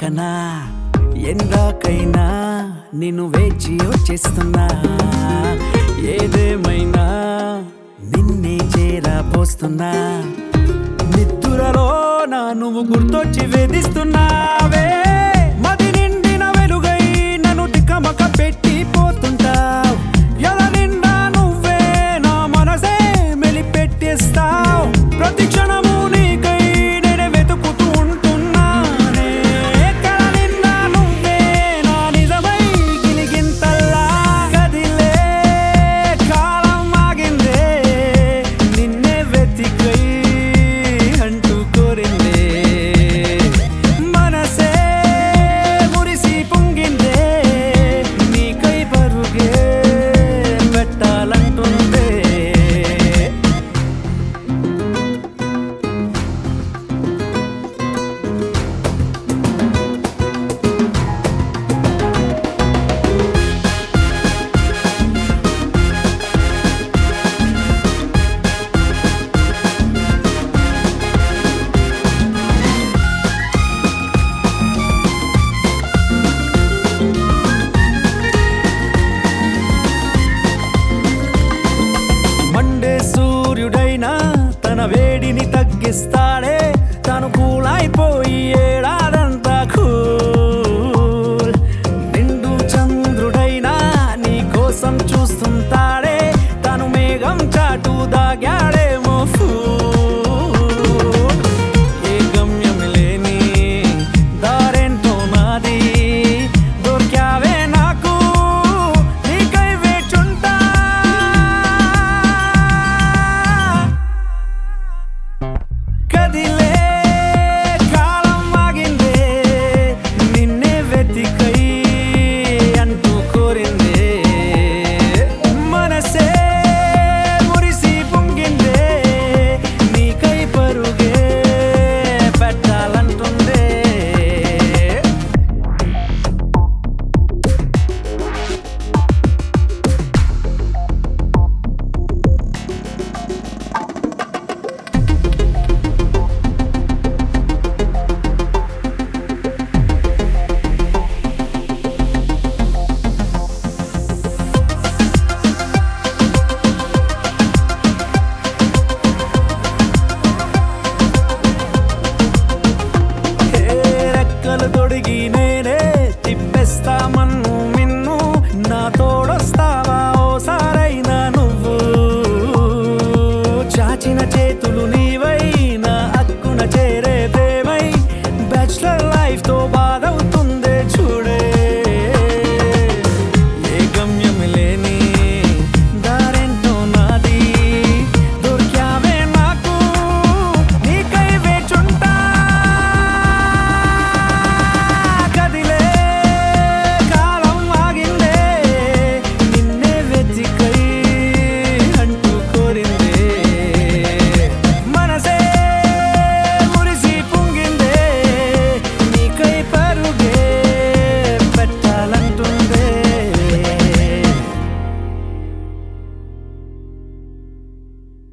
పక్కన ఎందాకైనా నిన్ను వేచి వచ్చేస్తున్నా ఏదేమైనా నిన్నే చేరపోస్తున్నా నిద్దురలో నా నువ్వు గుర్తొచ్చి వేధిస్తున్నావే మది నిండిన వెలుగై నన్ను తికమక పెట్టి పోతుంటావు ఎలా నిండా నువ్వే నా మనసే మెలిపెట్టేస్తావు ప్రతి క్షణము నీకై నేనే వెతుకుతూ ఉంటున్నానే కల నిండా నువ్వే నా నిజమై గిలిగింతల్లా కదిలే కాలం ఆగిందే నిన్నే వెతికై అంటూ కోరిందే మనసే మురిసి పొంగిందే నీకై పరుగే పెట్టాలంటుందే మండే సూర్యుడైనా తన వేడిని తగ్గిస్తాడే తను కూలైపోయి ఏడాదంతా కూల్ నిండు చంద్రుడైనా నీ కోసం చూస్తుంటాడే తను మేఘం చాటు దాగాడేమో ఏ గమ్యం లేని దారేంటో నాది దొరికావే నాకు నీకై వేచుంటా కదిలే కాలం ఆగిందే నిన్నే వెతికై అంటూ కోరిందే మనసే మురిసి పొంగిందే నీకై పరుగే పెట్టాలంటుందే రెక్కలు తొడిగి నేనే తిప్పేస్తా